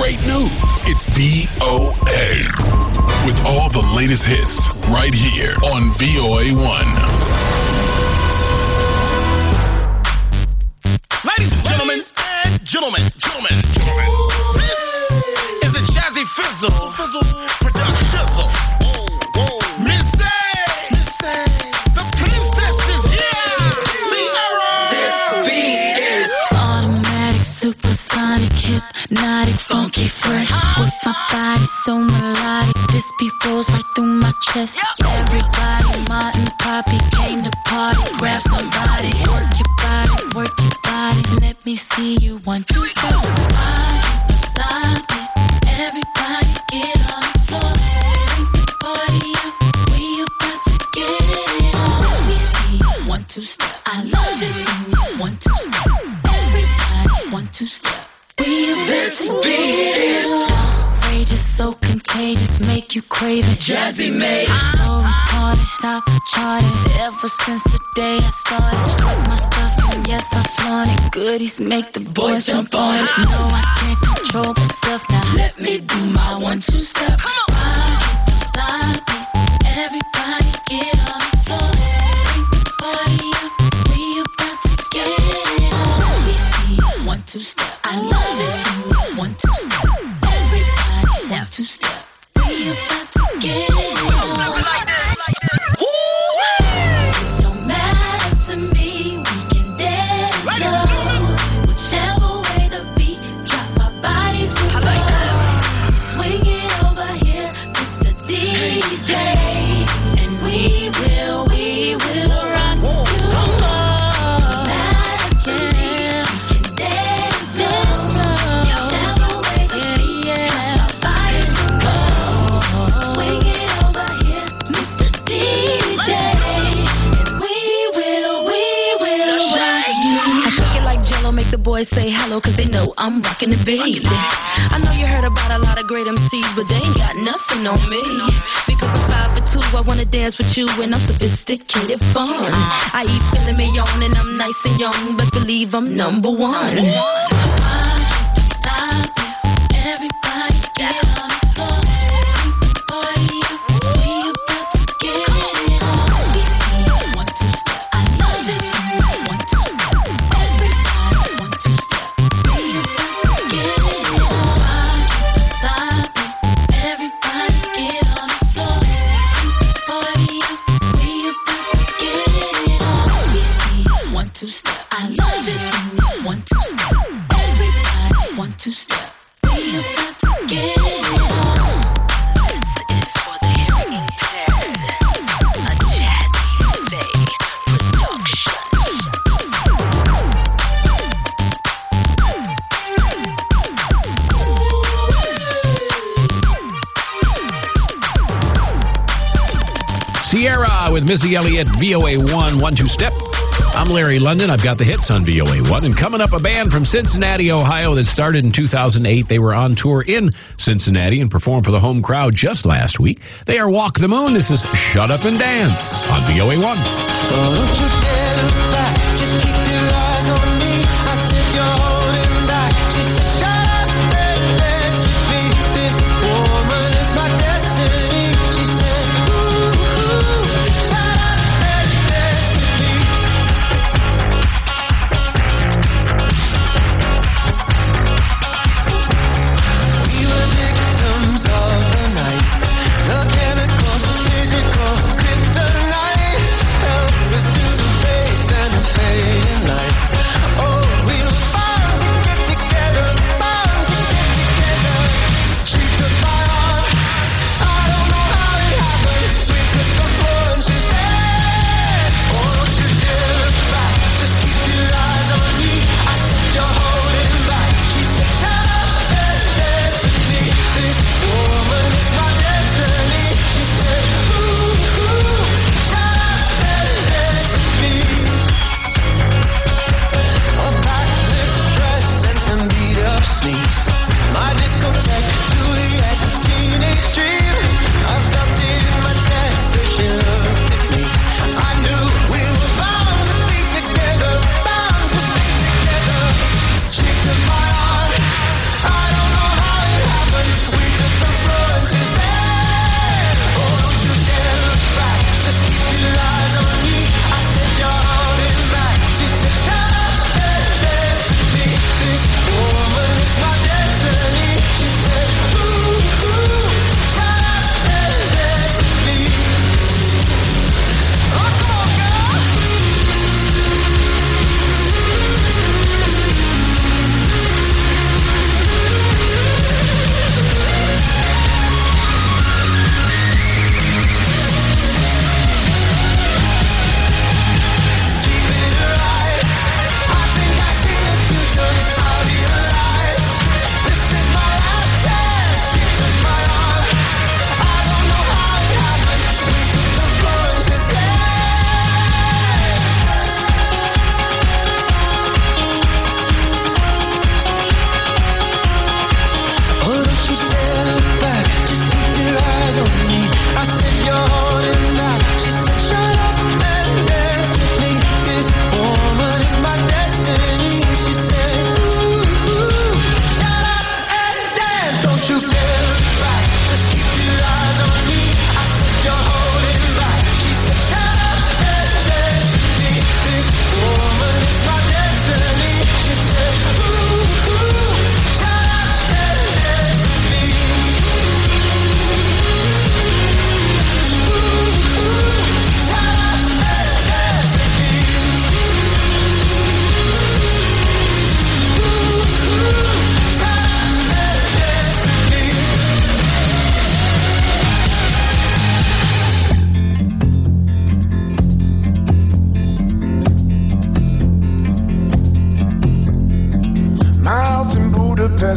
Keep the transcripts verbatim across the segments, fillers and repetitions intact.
right news. It's V O A. With all the latest hits right here on V O A one. Ladies and gentlemen, and gentlemen, gentlemen, gentlemen, this is the Jazzy Fizzle, Fizzle Production Shizzle. Oh, whoa, Missy, Missy, the princess is here. Sierra. This beat is automatic, supersonic, hypnotic, funky, fresh. With my body so melodic, this beat rolls right through my chest. Everybody, Martin, Poppy came to party. Grab somebody, work your body, work your body. Let me see you one, two, step. Stop it. Everybody get on the floor. Bring the party up. We about to get it on. Let me see you one, two, step. I love this. One, two, step. Everybody, one, two, step. We this beat is outrageous, so contagious, make you crave it. Jazzy made it. So retarded, top charted. Ever since the day I started, struck my stuff and yes I flaunt it. Goodies make the boys jump on it. No, I can't control myself now. Let me do my one two step. Come on, don't stop it. Everybody get on the floor. Bring the party up. We about to get it on. Let me see one two step. I love it. One two step. Everybody one two step. We about to get it on. Like this, like this. Don't matter to me. We can dance slow. Whichever way the beat drop, our bodies will go. Swing it over here, Mister D J, and we will, we will rock you. Don't matter to me. We can dance slow. Whichever way the beat drop, our bodies will go. Swing it over here, Mister D J, and we will, we will rock you. I shake it like Jello, make the boys say hello, cause they know I'm rocking the baby. I know you heard about a lot of great M Cs, but they ain't got nothing on me. Because I'm five for two, I wanna dance with you, and I'm sophisticated fun. I eat filet mignon, and I'm nice and young, best believe I'm number one. Stop it. Everybody get on the floor. Bring the party up. We about to get it on. We see one, two, step. I love it. One, two, step. Everybody, one, two, step. We about to get it on. Stop it. Everybody get on the floor. Bring the party up. We about to get it on. We see one, two, step. I love it. One, two, step. Everybody, one, two, step. We about to get it on. This is for the hearing impaired. A Jazzy Faye production. Sierra with Missy Elliott, V O A one, one two step. I'm Larry London. I've got the hits on V O A one. And coming up, a band from Cincinnati, Ohio that started in two thousand eight. They were on tour in Cincinnati and performed for the home crowd just last week. They are Walk the Moon. This is Shut Up and Dance on V O A one. Oh, don't you dare look back. Just keep your eyes on me. I said you're holding back. She said, shut up and dance with me. This woman is my destiny. She said, ooh, ooh, shut up and dance with me. We were victims of the night. The chemical, physical, kryptonite. Help us to the face and the fading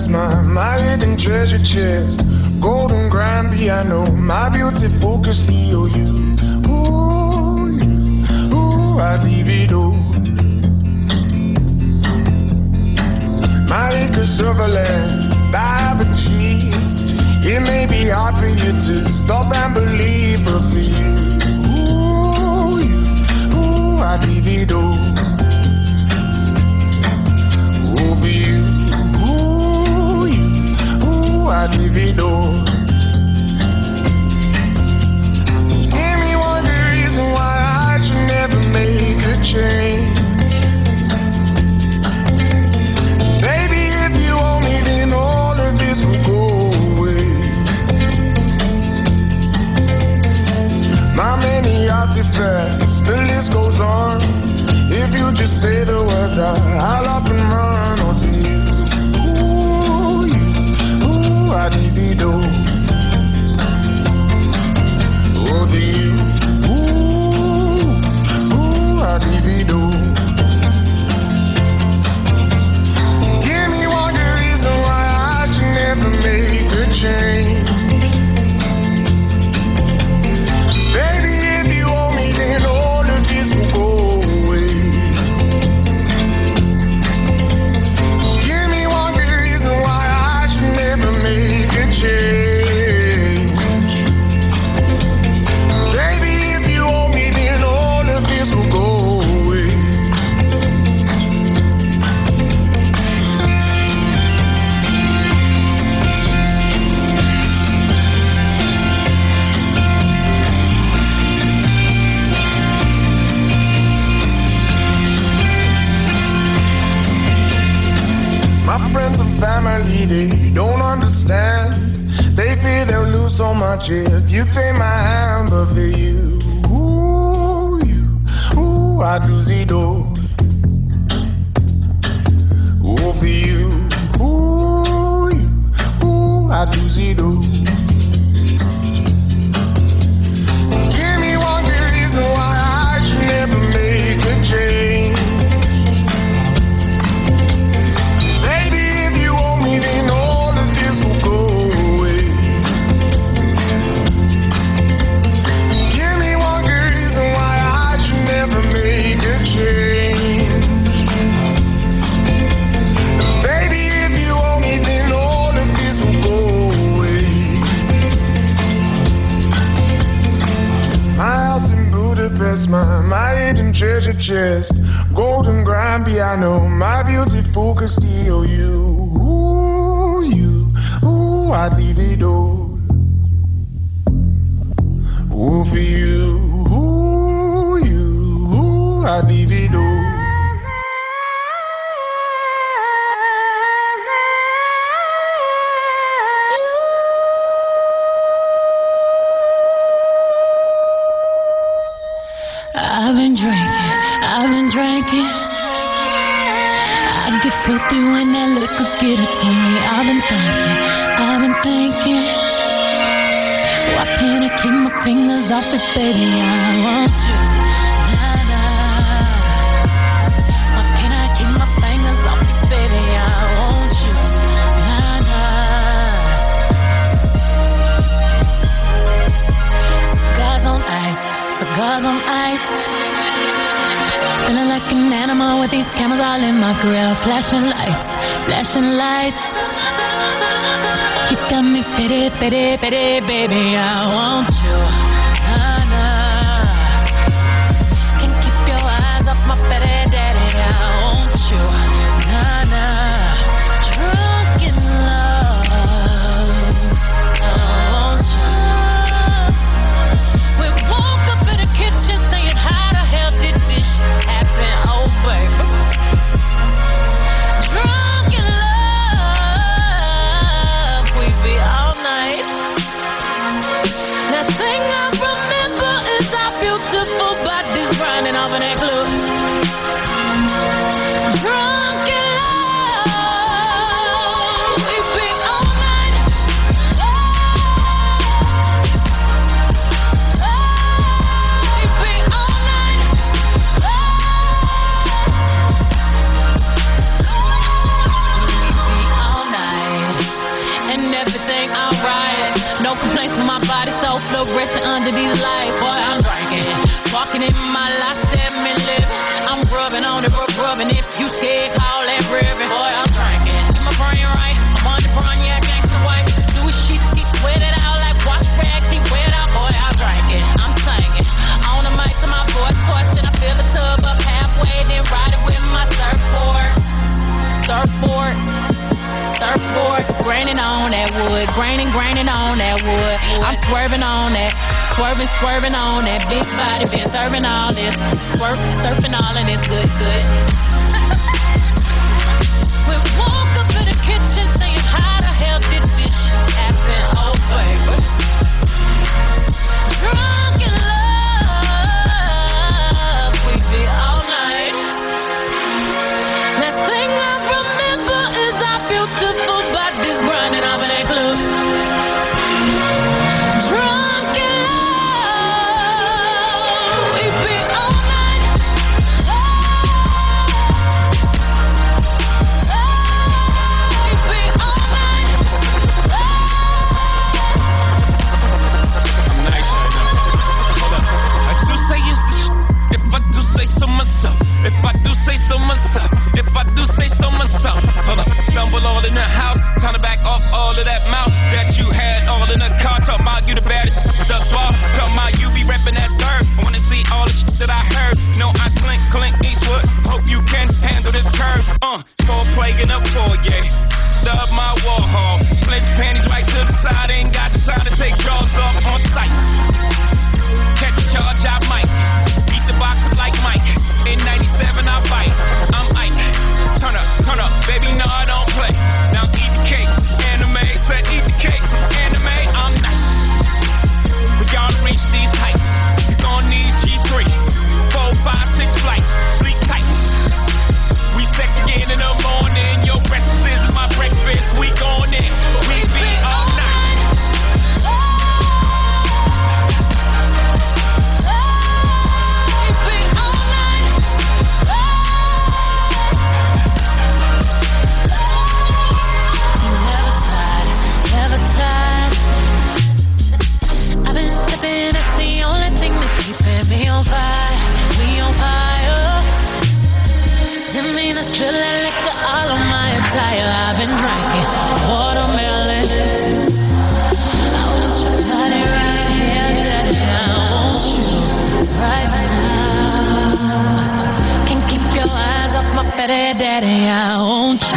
past my, my hidden treasure chest. Golden grand piano, my beautiful Castillo. You, ooh, you, ooh, I'd leave it all. My acres of land I have achieved. It may be hard for you to stop and believe, but for you, ooh, you, ooh, I'd leave it all. Ooh, for you, ooh, you, ooh, I'd leave it all. Give me one good reason why I should never make a change. Baby, if you owe me, then all of this will go away. My many artifacts, the list goes on. If you just say the words, I, I'll up and run onto you. Ooh, you, ooh, I'd leave it all. Oh, to you, ooh, ooh, I'd leave it all. Give me one good reason why I should never make a change. Baby, if you owe me, then all of this will go away. Give me one good reason why I should never make a change. Baby, if you owe me, then all of this will go away. My friends and family, they don't understand. They fear they'll lose so much if you take my hand, but for you, ooh, you, ooh, I'd lose it all. Ooh, for you, ooh, you, ooh, I'd lose it all. Give me one good reason why I should never make a change. Baby, if you owe me, then all of this will go away. Give me one good reason why I should never make a change. Baby, if you owe me, then all of this will go away. My house in Budapest, my, my hidden treasure chest. Golden grand piano, my beautiful Castillo. You, ooh, you, ooh, I'd leave it all. Ooh, for you, ooh, you, ooh, I'd leave it all. I've been drinking, I've been drinking. I get filthy when that liquor get it to me. I've been thinking, I've been thinking. Why can't I keep my fingers off it, baby? I want you. Nah, nah. Why can't I keep my fingers off it, baby? I want you. Nah, nah. Cigars on ice, cigars on ice. Feeling like an animal with these cameras all in my grill. Flashing lights, flashing lights. You got me pity, pity, pity, baby. I want you. Nah, nah. Can't keep your eyes off my pity, daddy. I want you. Nah, nah. Drunk in love. I want you. We woke up in the kitchen saying, how the hell did this shit happen? Oh, baby. Drunk in love. We be all night. Now no complaints with my body so fluorescent under these lights. Boy, I'm drinking, walking in my life, seven living. I'm rubbing on it, rub, rubbing. If you scared, call that ribbon. Boy, I'm drinking, get my brain right. I'm on the front, yeah, gangsta white. Do shit, he sweat it out like wash rags. He wet out, boy, I'm drinking. I'm singing on the mic to my voice twisted. I fill the tub up halfway, then ride it with my surfboard, surfboard. Surfboard, graining on that wood, graining, graining on that wood. I'm swerving on that, swerving, swerving on that big body, been serving all this, swerp, surfing all of this good, good. We walk up to the kitchen saying, how the hell did this shit happen? Oh, baby. Drunk in love, we be all night. Last thing I remember is our beautiful bodies grinding up in a club. Drunk in love, we be all night. We be all night. I'm nice right now. Hold up. I do say it's the sh- if I do say so myself. If I do say so myself. If I do say so myself. Hold up. Stumble all in the house. Time to back off all of that mouth that you had all in the car. Talking about you the baddest thus far. Talking about you be repping that third. I wanna see all the shit that I heard. No, I slink, Clint Eastwood. Hope you can handle this curve. Uh, store plague in the foyer. Stub my Warhol. Slid your panties right to the side. Ain't got the time to take jaws off on sight. Catch a charge, I might. Beat the box up like Mike. In ninety-seven, I fight. I'm Ike. Turn up, turn up, baby, no, I don't play. Now eat the cake, anime. Said eat the cake, anime. I'm nice. For y'all to reach these heights, you gon' need G three, four, five, six flights. Sleep tight. We sex again in the morning. Your breakfast is my breakfast. We gon' in. We be all night. I've been drinking watermelon. I want your body right here, daddy. I want you right now. Can't keep your eyes off my fatty daddy. I want you.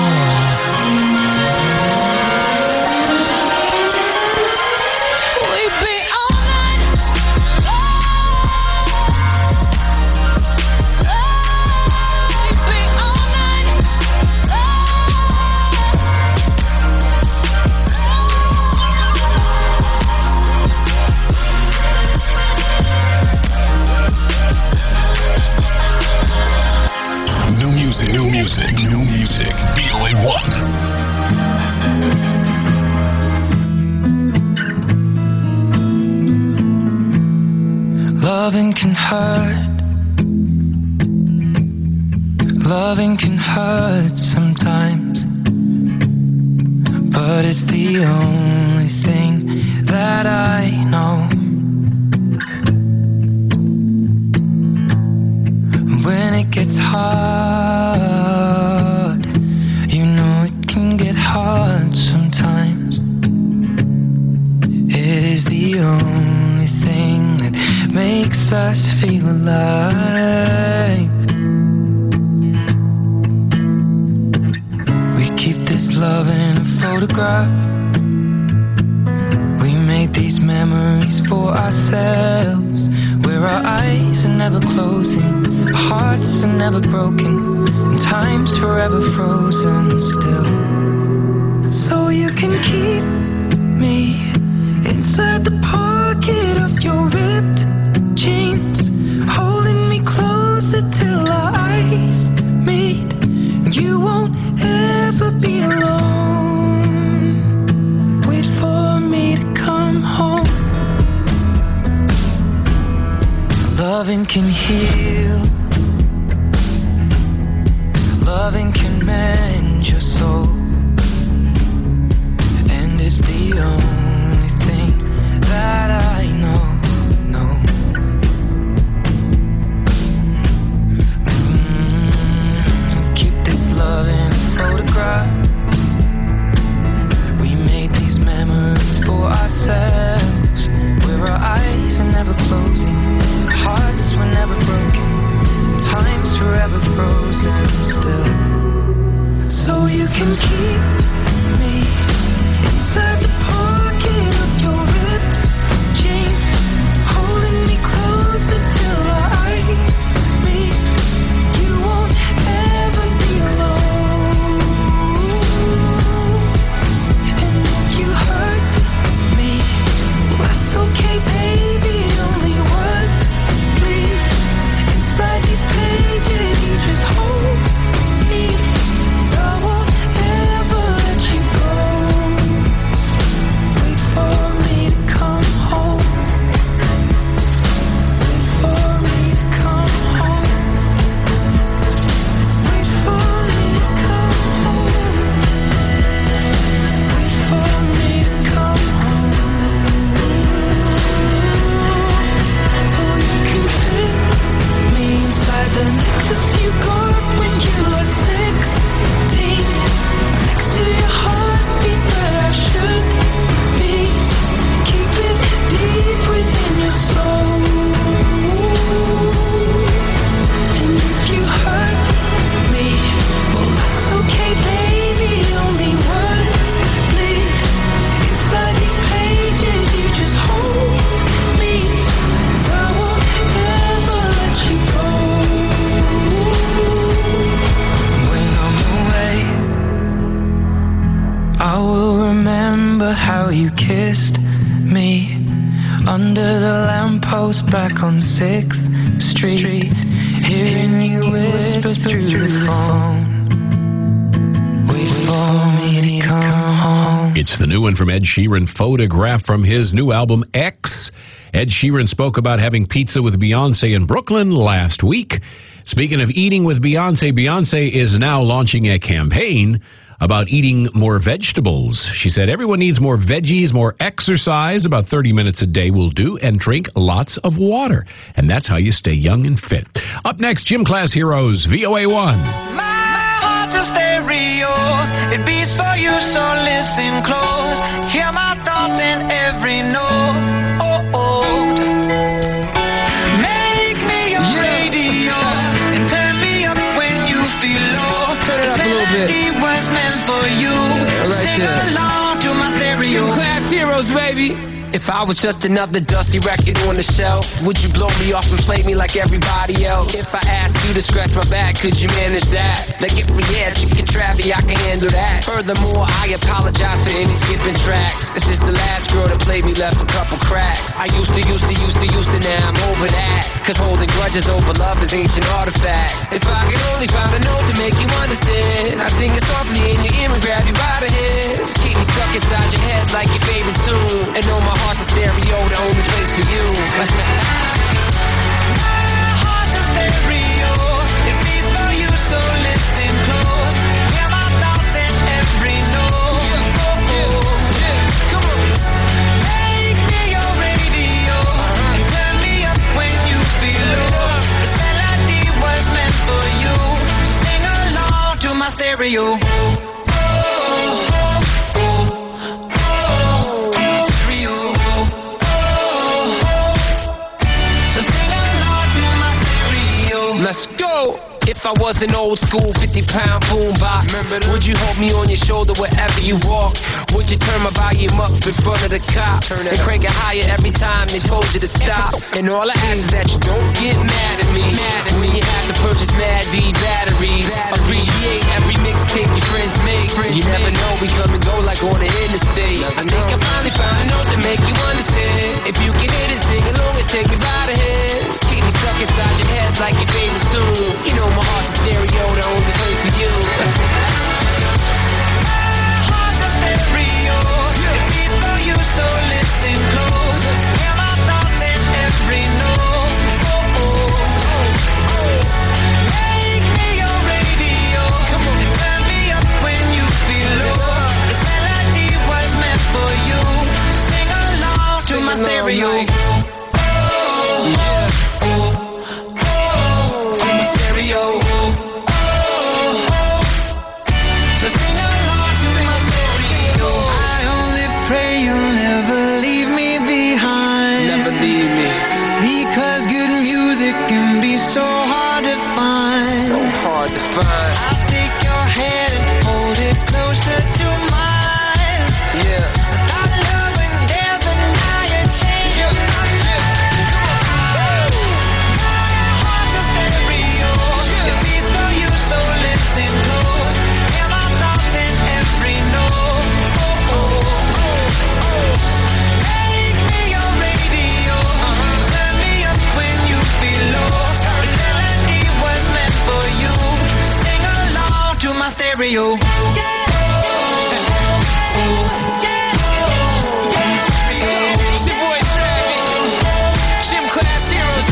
We be all night. We be all night. New music, new music, new music. V O A one. Loving can hurt. Loving can hurt sometimes. But it's the only thing that I know. When it gets hard, you know it can get hard sometimes. It is the only thing that makes us feel alive. We keep this love in a photograph. We made these memories for ourselves, where our eyes are never closing, our hearts are never broken, and time's forever frozen still. So you can keep me inside the pocket of your ripped jeans, holding me closer till our eyes meet, and you won't ever be alone. Wait for me to come home. Loving can heal. Loving can mend your soul. remember how you kissed me under the lamppost back on sixth Street, hearing you whisper through the phone. Wait for me to come home. It's the new one from Ed Sheeran, Photograph from his new album, X. Ed Sheeran spoke about having pizza with Beyonce in Brooklyn last week. Speaking of eating with Beyonce, Beyonce is now launching a campaign about eating more vegetables. She said everyone needs more veggies, more exercise, about thirty minutes a day will do, and drink lots of water. And that's how you stay young and fit. Up next, Gym Class Heroes, V O A one. My heart's a stereo, it beats for you, so listen close. Hear my thoughts in every note. Oh, oh. Make me your radio and turn me up when you feel low. Turn it up a little bit. This melody was meant for you. Yeah, right Sing there. along to my stereo. Class Heroes, baby. If I was just another dusty record on the shelf, would you blow me off and play me like everybody else? If I asked you to scratch my back, could you manage that? Like if we had chicken Travie, I can handle that. Furthermore, I apologize for any skipping tracks. This is the last girl that played me, left a couple cracks. I used to, used to, used to, used to, now I'm over that. Cause holding grudges over love is ancient artifacts. If I could only find a note to make you understand, I sing it softly in your ear and grab you by the hands. Keep me stuck inside your head like your favorite tune. And know my heart's a stereo, the only place for you. My heart's a stereo, it beats for you, so listen close. Hear my thoughts in every note. Oh, oh. Come on. Make me your radio and turn me up when you feel low. This melody was meant for you, so sing along to my stereo. Let's go. If I was an old school fifty pound boombox, would you hold me on your shoulder wherever you walk? Would you turn my volume up in front of the cops and crank it higher every time they told you to stop? And all I ask is that you don't get mad at me when you have to purchase Mad D batteries. Appreciate every mixtape your friends make. You never know, we come and go like on the interstate. I think I finally found a note to make you understand. If you can hit it, sing along and take me by the hands. Keep me stuck inside your head like your favorite tune. You know my heart's a stereo, the only place for you. My heart's a stereo, it beats for you, so listen close. Hear my thoughts in every note. Oh, oh. Make me your radio and turn me up when you feel low. This melody was meant for you, so sing along to my stereo. Because good music can be so hard to find. So hard to find. I'll take your hand and hold it closer to mine. Yeah. Our love was there, but now you change your mind. My heart's a stereo, it beats for you, so listen close. Hear my thoughts in every note. Oh, oh, oh. Make me your radio and turn me up when you feel low. This melody was meant for you, so sing along to my stereo. It's your boy Travie. Gym Class Heroes,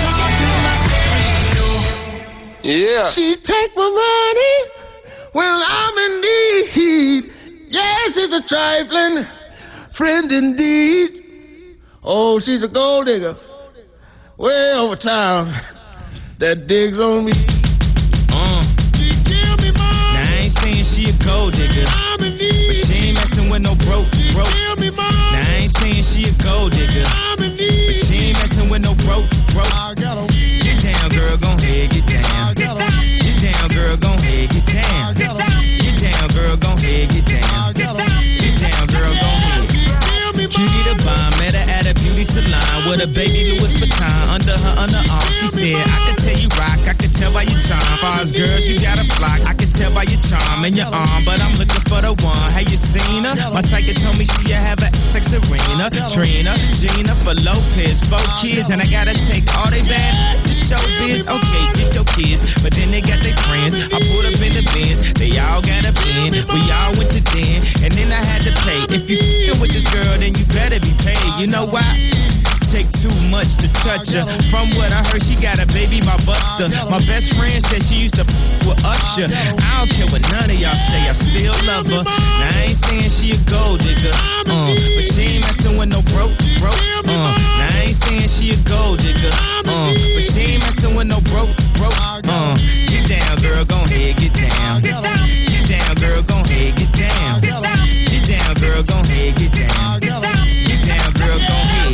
baby. Yeah. She take my money when I'm in need. Yes, it's a trifling friend indeed. Oh, she's a gold digger way over town that digs on me. Uh, She give me money. now I ain't saying she a gold digger, I'm in but need. she ain't messing with no broke, She broke. give me Now money. I ain't saying she a gold digger, I'm in but need. she ain't messing with no broke, broke. I got a Get down, girl, gon' head, get I down. got a Get down, girl, gon' head, get I down. got a Get down, girl, gon' head, get I down. got a Get down, girl, gon' head. She give me Cutie the bomb, met her at a beauty salon with a baby Louis Vuitton under her underarm. She said, I could tell you rock, I could tell by your charm. Far as girls, you got a flock. I could tell by your charm and your arm, but I'm looking for the one. Have you seen her? Trina. My psychic told me she have a like Serena, Trina, Gina for Lopez, four kids, and I gotta take all they bad to show biz. Okay, get your kids, but then they got their friends. I pulled up in the Benz, they all got a pen. We all went to den, and then I had to pay. If you f***ing with this girl, then you better be paid. You know why? Take too much to touch her. From what I heard, she got a baby by Buster. My best friend said she used to f*** with Usher. I don't care what none of y'all say, I still love her. Now I ain't saying she a gold digger, uh, but she ain't messing with no broke, broke, uh. Now I ain't saying she a gold digger, uh, but she ain't messing with no broke, broke, uh. Get down, girl, gon' head, get down. Get down, girl, gon' head, get down. Get down, girl, gon' head, get down. Get down, girl, gon' head.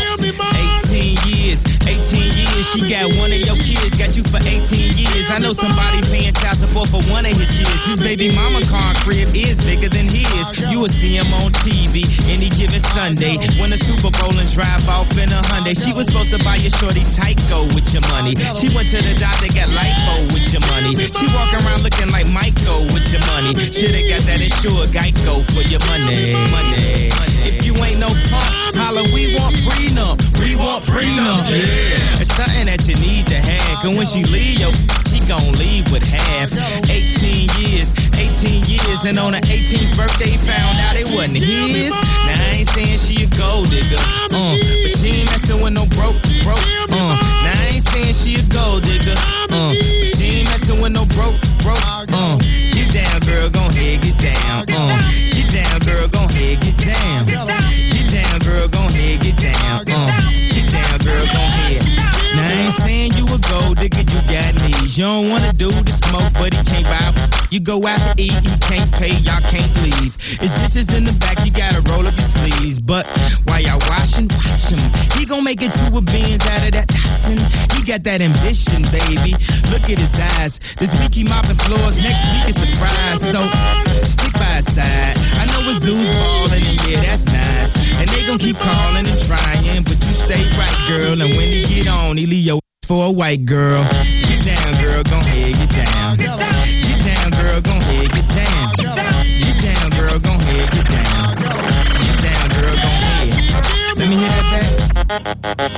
eighteen years, eighteen years, she got one of your kids, got you for eighteen years. I know somebody paying child support for one of his kids. His baby mama car crib is bigger than his. You will see him on T V any given Sunday. Win a Super Bowl and drive off in a Hyundai. She was supposed to buy your shorty Tyco with your money. She went to the doctor, got lipo with your money. She walk around looking like Michael with your money. Shoulda got that insured Geico for your money. Money. If you ain't no punk, holla, we want prenup. We want prenup. Yeah. It's something that you need to have. Cause when she leave, yo, she gon' leave with half. eighteen years, eighteen years, and on her eighteenth birthday, found out it wasn't his. Now I ain't saying she a gold digger, uh, but she ain't messing with no broke, broke, uh. Now I ain't saying she a gold digger, uh, but she ain't messing with no broke, broke, uh. Get down, girl, gon' head, get down, uh. Get down, girl, gon' head, get down. Get down, girl, gon' head, get down, uh. Get down, girl, gon' head. Now I ain't saying you a gold digger, you got knees. You don't wanna do the smoke, but he can't buy. You go out to eat, he can't pay, y'all can't leave. His dishes in the back, you gotta roll up your sleeves. But while y'all washing, watch him. He gon' make it to a beans out of that toxin. He got that ambition, baby. Look at his eyes. This week he mopping floors, next week is surprise. So stick by his side. I know his dudes ballin', and yeah, that's nice. And they gon' keep calling and trying, but you stay right, girl. And when he get on, he leave your for a white girl. Get down, girl, gon' head, get down. Get down, girl, gon' head, get down. Get down, girl, gon' head, get down. Get down, girl, gon' head. Let me hear that back.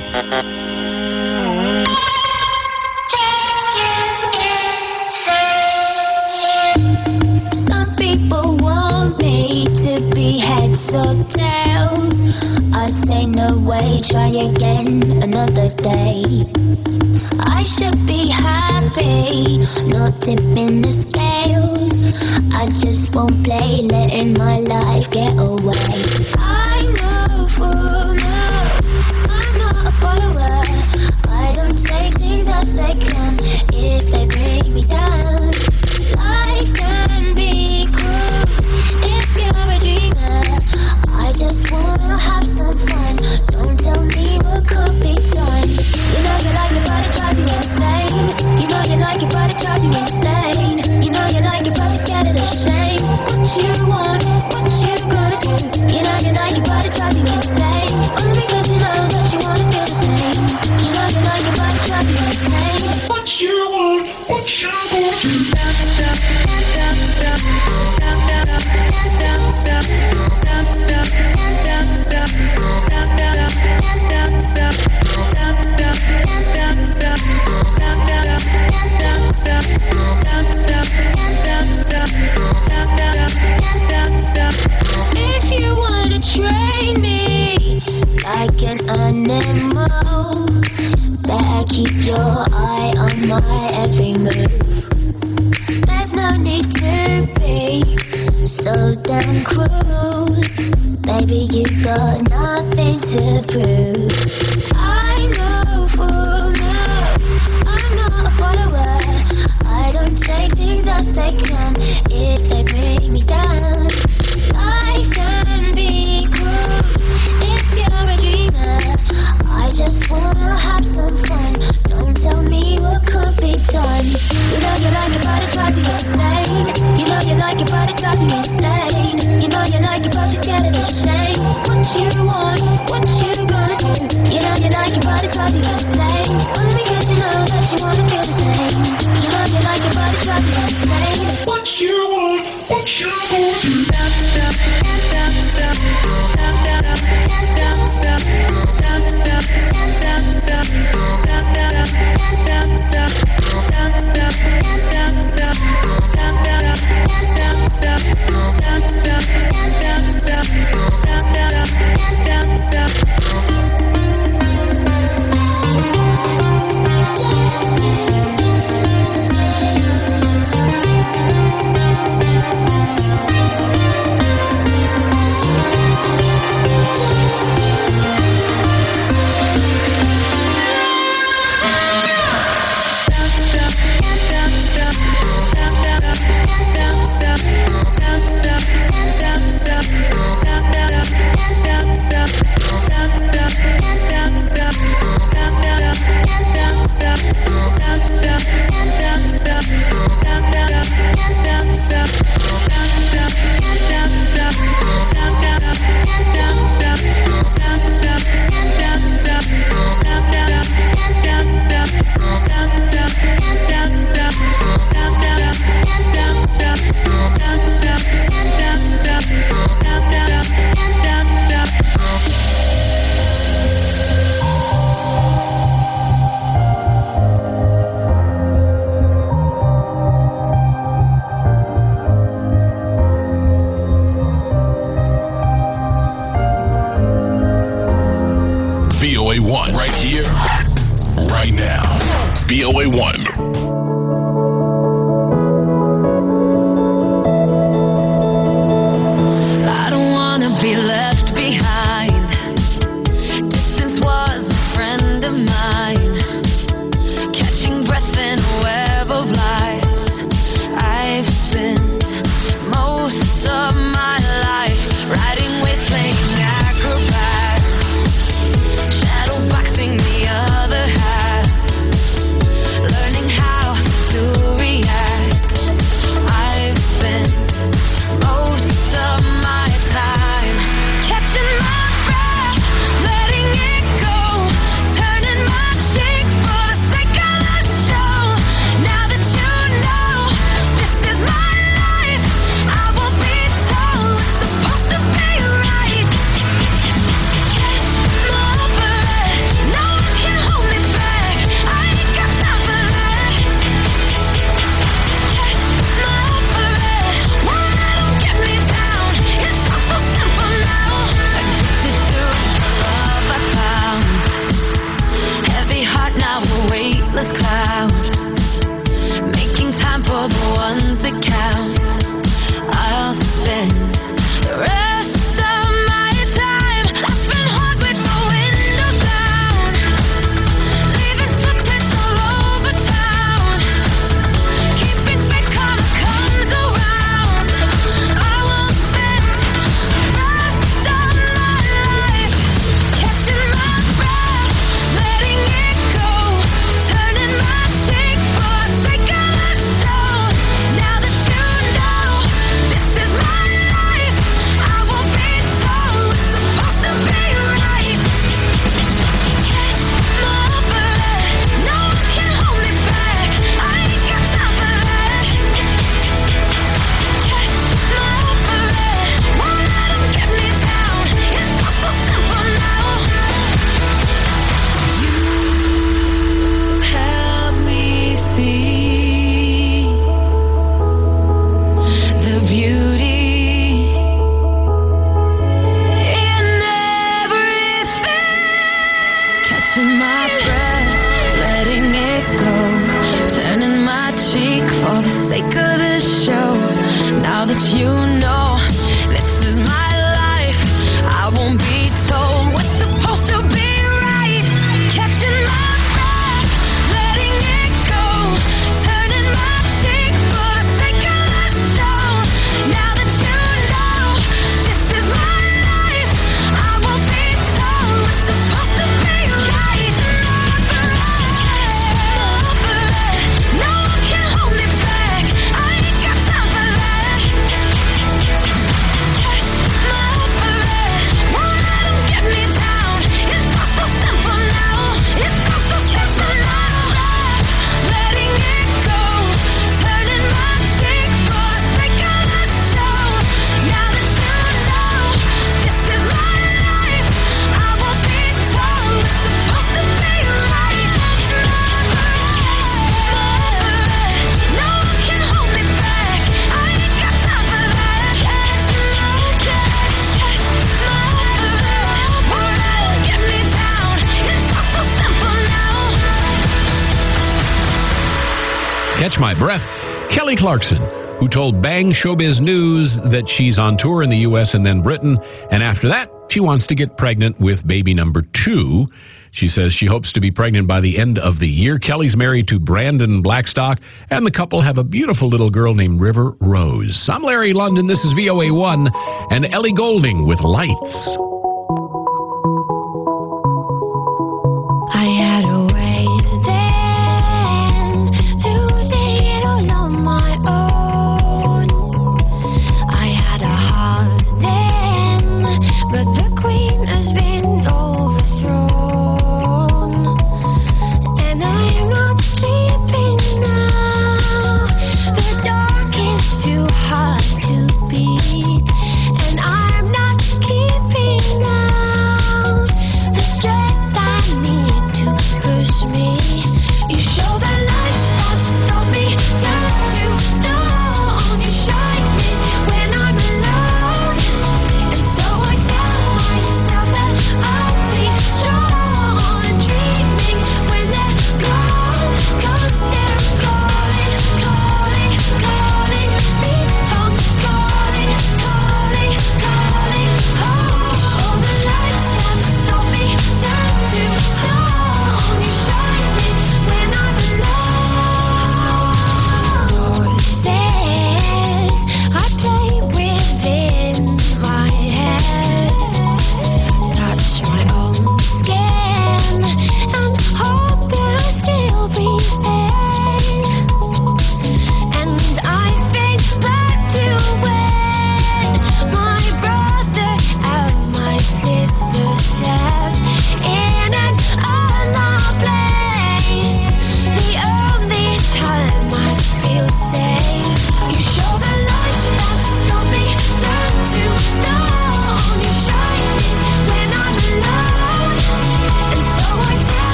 Some people want me to be heads or tails. I say no way, try again another day. I should be happy, not tipping the scales. I just won't play, letting my life get away. I know for now, I'm not a follower. I don't take things as they come, if they bring me down. Life can be cruel, if you're a dreamer. I just wanna have some fun, don't tell me what could be done. You know you like it, but it drives you insane. You know you like it, but it drives you insane. You know you like it, but you're scared of the shame. What you want, what you gonna do? You know you like it, but it drives you insane. Only because you know that you wanna feel the same. You know you like it, but it drives you insane. What you want, what you gonna do? Stop, stop, stop, stop, stop, stop, stop, stop, stop, stop, stop, stop, stop, stop, stop, stop, stop, stop, stop. If you wanna train me like an animal, better keep your eye on my every move. There's no need to be so damn cruel. Baby, you got nothing to prove. I know for now, I'm not a follower. I don't take things as they come, if they bring me down. Life can be cruel, if you're a dreamer. I just wanna have some fun, don't tell me what could be done. You know you like it, but it drives you insane. You know you like it, but it drives you insane. You know you like it, but you're scared of the shame. What you want, what you gonna do? You know you like it, but it drives you insane. Only because you know that you wanna feel the same. You know you like it, but it drives you insane. What you want, what you gonna do? Stop, stop, stop. right here, right now. B O A one. I don't wanna be left behind. Distance was a friend of mine. Catching breath in a web of lies. I've spent most of my life riding waves, playing acrobat, shadow boxing the other half, learning how to react. I've spent most of my time catching my breath, letting it go, turning my cheek for the sake of the show. Now that you know this is my life, I won't be told what's supposed to be right. Catch my breath, no one can hold me back. I ain't got time for that. Catch my breath, won't let 'em get me down. It's all so simple now. Addicted to the love I found. Heavy heart now a weightless cloud. Making time for the ones that count. I'll spend the rest of my time laughing hard with the window down, leaving footprints all over town, keeping faith come comes around. I won't spend the rest of my life catching my breath, letting it go, turning my cheek for the sake of the show. Now that you know this is my life, I won't be told what's supposed to be right. Catch my breath, no one can hold me back. I ain't got time for that. Catch my breath, won't let 'em get me down. It's all so simple now. You help me see the beauty in everything. Catching my breath, letting it go, turning my cheek for the sake of this show. Now that you know this is my life, I won't be told what's supposed to be right. Catching my breath, letting it go, turning my cheek for the sake of the show. Now that you know this is my life, I won't be told what's supposed to be right. No one can hold me back. I ain't got time for that. Catch my breath, won't let 'em get me down. It's all so simple now. It's all so catching my breath, letting it go, turning my cheek for the sake of the show. Now that you know this is my life, I won't be told what's supposed to be right. No one can hold me back. I ain't got time for that. Catch my breath, catch my breath, won't let 'em get me down. It's all so simple now. Catch My Breath. Kelly Clarkson, who told Bang Showbiz News that she's on tour in the U S and then Britain, and after that, she wants to get pregnant with baby number two. She says she hopes to be pregnant by the end of the year. Kelly's married to Brandon Blackstock, and the couple have a beautiful little girl named River Rose. I'm Larry London. This is V O A one, and Ellie Goulding with Lights. I had a way then, losing it all on my own. I had a heart then, but the queen has been overthrown. And I'm not sleeping now. The dark is too hard to beat, and I'm not keeping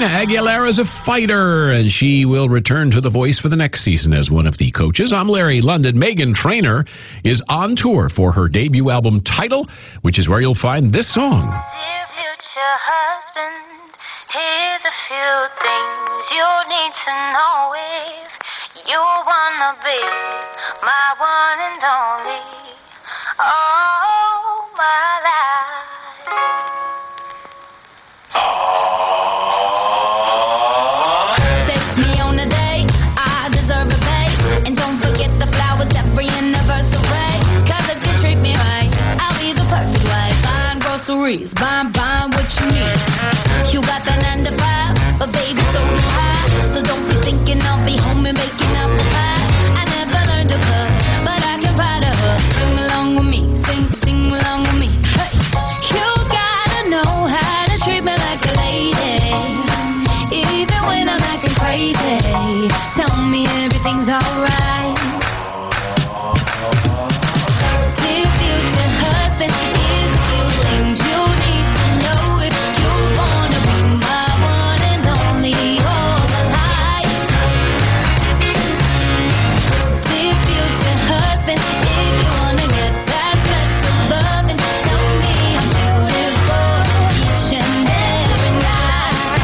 Christina Aguilera's a fighter, and she will return to The Voice for the next season as one of the coaches. I'm Larry London. Meghan Trainor is on tour for her debut album Tidal, which is where you'll find this song. Dear future husband, here's a few things you need to know if you wanna be my one and only. Oh, my life. Take me on a date, I deserve a babe. And don't forget the flowers every anniversary. Cause if you treat me right, I'll be the perfect wife. Buying groceries, buying, buying what you need. You got that nine to five, but baby, so do I. So don't be thinking I'll be home and making up a pie. I never learned to cook, but I can ride a hook. Sing along with me, sing, sing along with me. Hey, you gotta know how to treat me like a lady. Even when I'm acting crazy, tell me everything's alright. Dear future husband, here's a few things you need to know if you wanna be my one and only all my life. Dear future husband, if you wanna get that special loving, tell me I'm beautiful each and every night.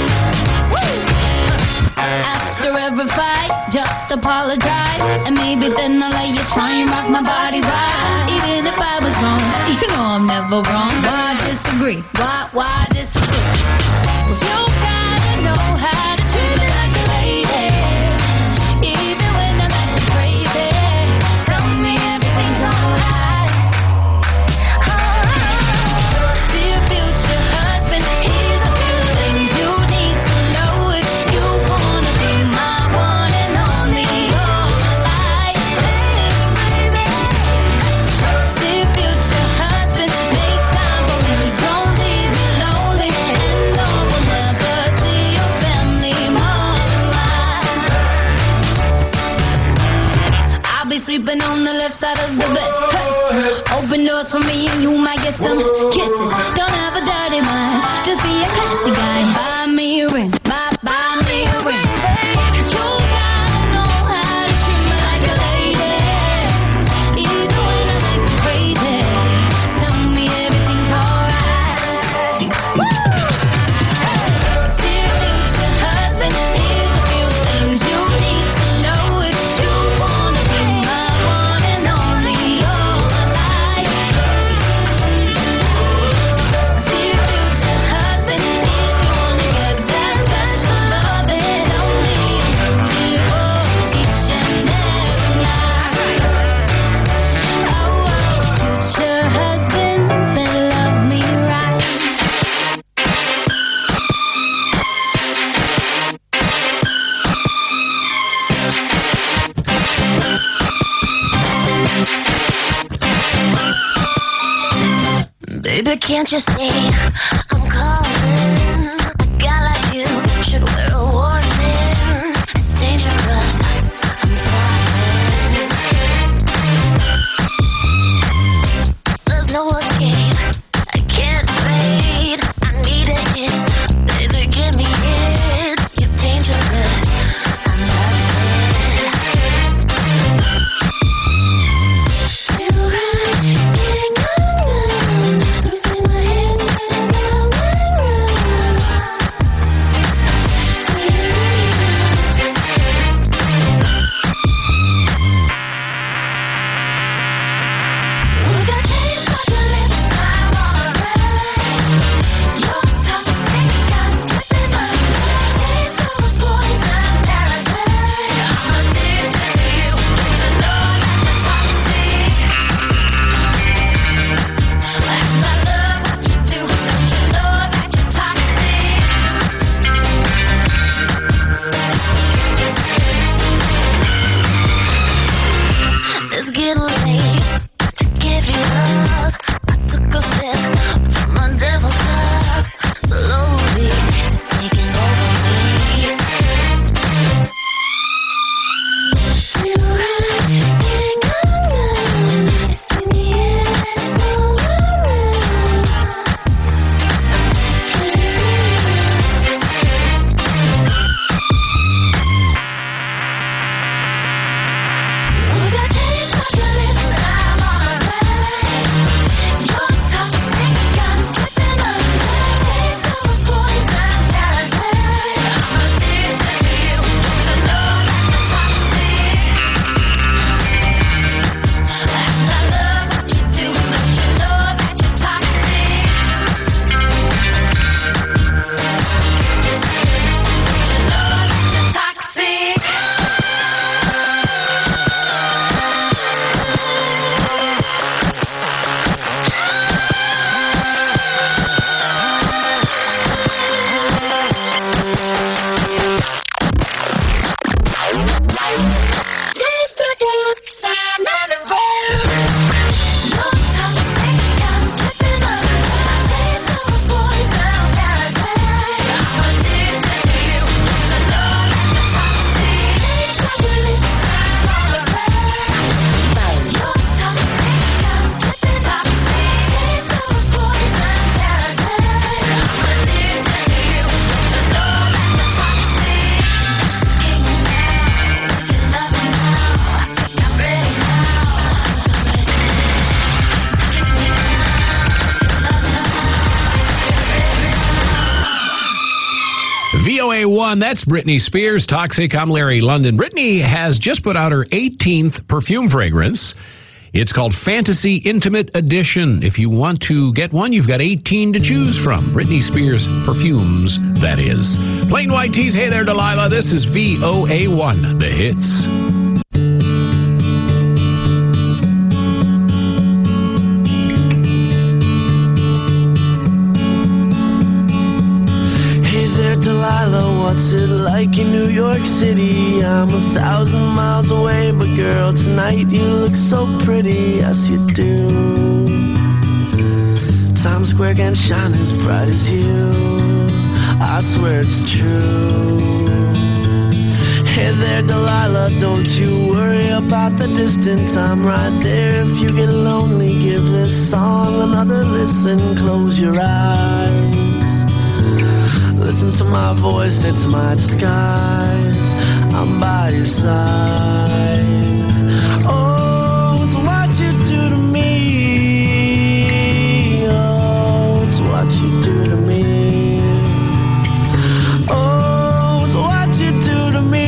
After every fight, just apologize, and maybe then I'll let you try and rock my body right. Even if I was wrong, you know I'm never wrong. Why disagree? Why, why disagree? Well, you gotta know how to treat me like a lady. Even when I'm acting crazy, tell me everything's alright. Alright. Dear future husband, here's a few things you need to know if you wanna be my one and only all my life. Dear future husband, make time for me, don't leave me lonely, and I will never see your family more than mine. I'll be sleeping on the left side of the bed. Hey. Open doors for me and you might get some kisses. Don't have a dirty mind, just be a classy guy. Buy me a ring, buy, buy me a ring. You gotta know how to treat me like a lady. Even when I'm acting crazy, tell me everything's alright. Dear future husband, here's a few things you need to know if you wanna be my one and only all my life. Dear future husband, if you wanna get that special loving, tell me I'm beautiful each and every night. Oh, oh, future husband, better love me right. Baby, can't you see I'm calling? A guy like you should wear a warning. It's dangerous. I'm falling. There's no escape. I can't fade. I need a hit. Baby, give me it. You're dangerous. I'm loving it. Do I can't come down? Losing my head spinning round one, that's Britney Spears, Toxic. I'm Larry London. Britney has just put out her eighteenth perfume fragrance. It's called Fantasy Intimate Edition. If you want to get one, you've got eighteen to choose from. Britney Spears perfumes, that is. Plain White Tees, hey there, Delilah. This is V O A one, the hits. What's it like in New York City? I'm a thousand miles away, but girl, tonight you look so pretty, yes you do. Times Square can shine as bright as you, I swear it's true. Hey there, Delilah, don't you worry about the distance, I'm right there. If you get lonely, give this song another listen, close your eyes. Listen to my voice, it's my disguise. I'm by your side. Oh, it's what you do to me. Oh, it's what you do to me. Oh, it's what you do to me.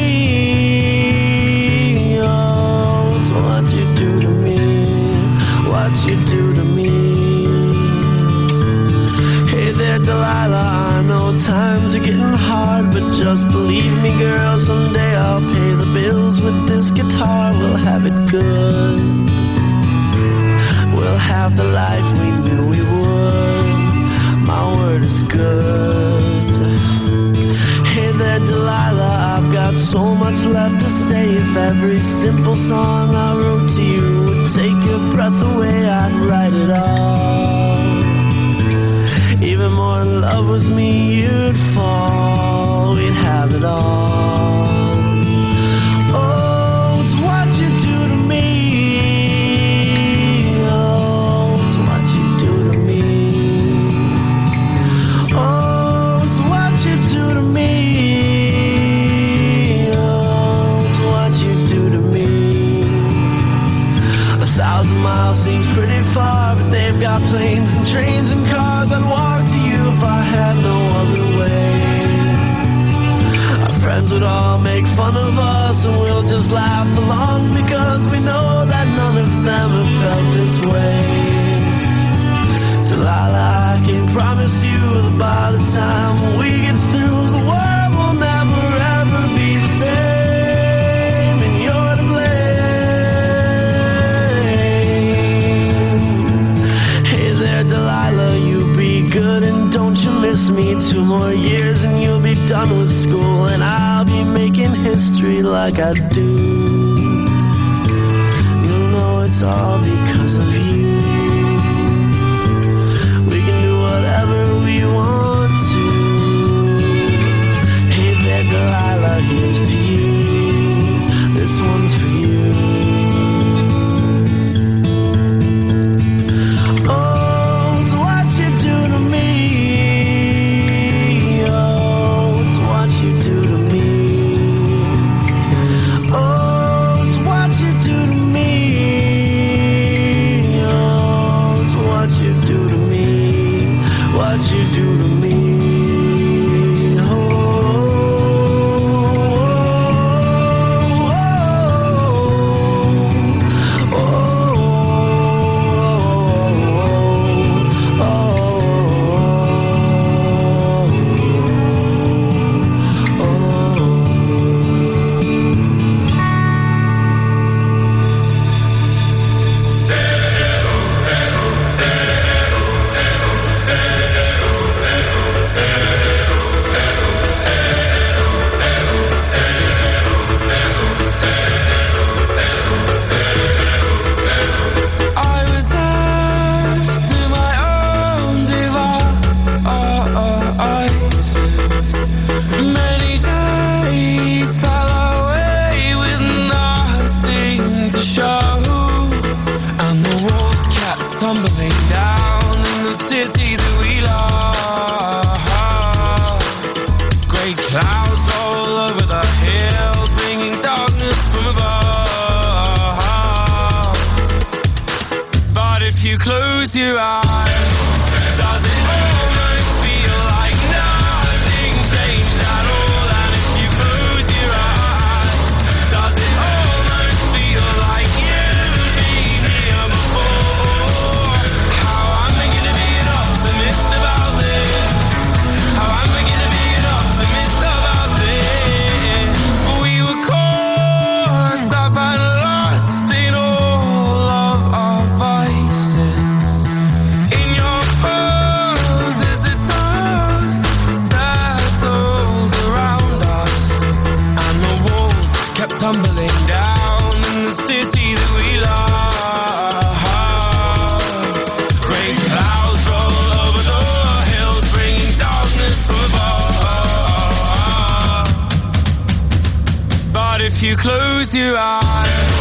Oh, it's what you do to me. What you do to me. Hey there, Delilah. Times are getting hard, but just believe me, girl, someday I'll pay the bills with this guitar. We'll have it good. We'll have the life we knew we would. My word is good. Hey there, Delilah, I've got so much left to say. If every simple song I wrote to you would take your breath away, I'd write it all. Even more in love with me, you'd fall. We'd have it all. Oh, it's what you do to me. Oh, it's what you do to me. Oh, it's what you do to me. Oh, it's what you do to me. A thousand miles seems pretty far, but they've got planes and trains and cars. I'd walk to you if I had no other way. Our friends would all make fun of us, and we'll just laugh along because we know that none of them have felt this way. Delilah, I can promise you that by the time we get through, the world will never ever be the same, and you're to blame. Hey there, Delilah, you be good and don't you miss me. Two more years and you'll be done with school, and I'll be making history like I do. You'll know it's all because of you. We can do whatever we want to. Hey there, Delilah, here's to you. This one's for you. your eyes. Does it almost feel like nothing changed at all? And tumbling down in the city that we love. Great clouds roll over the hills, bringing darkness from above. But if you close your eyes,